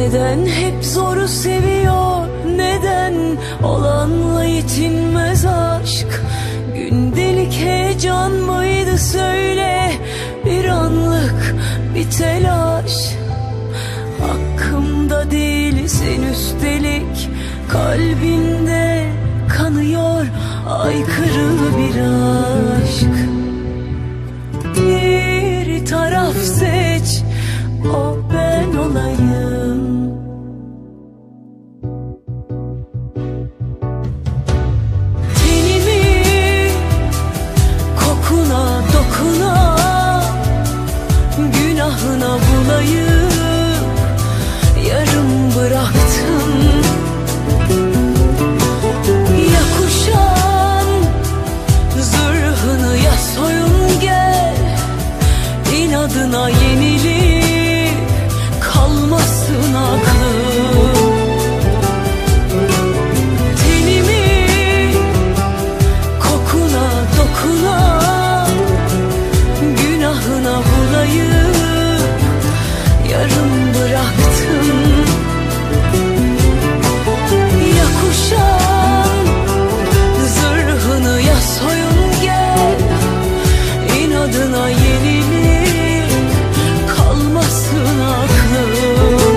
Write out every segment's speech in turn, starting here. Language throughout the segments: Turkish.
Neden hep zoru seviyor, neden olanla yetinmez aşk? Gündelik heyecan mıydı söyle, bir anlık bir telaş. Hakkımda değilsin üstelik, kalbinde kanıyor aykırı bir aşk. Bir taraf seç, o ben olayım. Tenimi kokuna dokuna, günahına bulayım, yarım bıraktım. Ya kuşan zırhını, ya soyun gel, inadına yenilip kalmasın aklım. Tenimi kokuna dokuna, günahına bulayım, yarım bıraktım. Ya kuşan zırhını, ya soyun gel, inadına yenilip kalmasın aklım.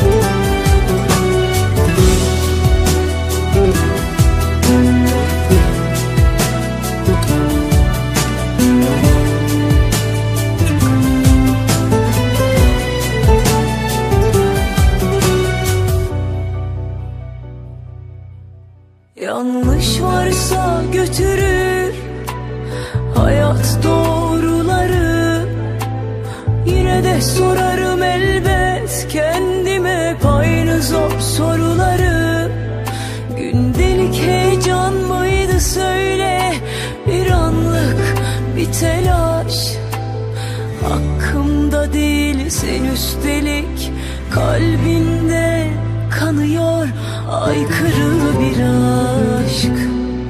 Yanlış varsa götürür hayat doğruları, yine de sorarım elbet kendime hep aynı zor soruları. Gündelik heyecan mıydı söyle, bir anlık bir telaş. Hakkımda değilsin üstelik, kalbinde kanıyor aykırı bir aşk.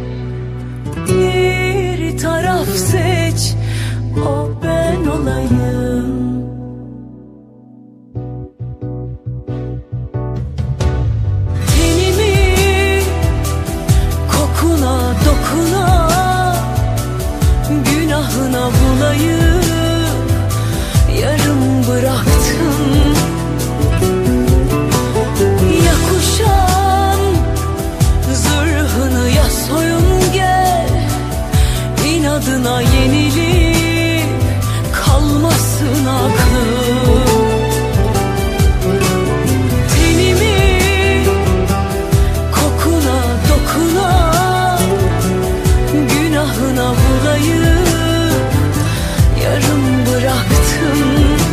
Bir taraf seç, o ben olayım. Tenimi kokuna dokuna, günahına bulayım, yarım bıraktım. Ya kuşan zırhını, ya soyun gel, inadına yenilip kalmasın aklım. Tenimi kokuna dokuna, günahına bulayım, yarım bıraktım.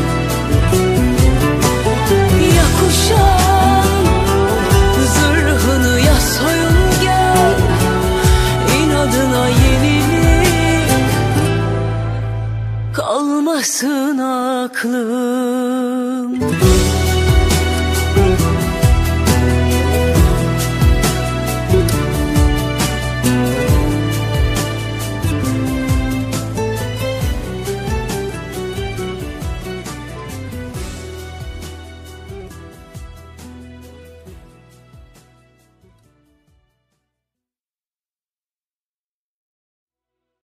Ya kuşan zırhını, ya soyun gel, inadına yenilip kalmasın aklım.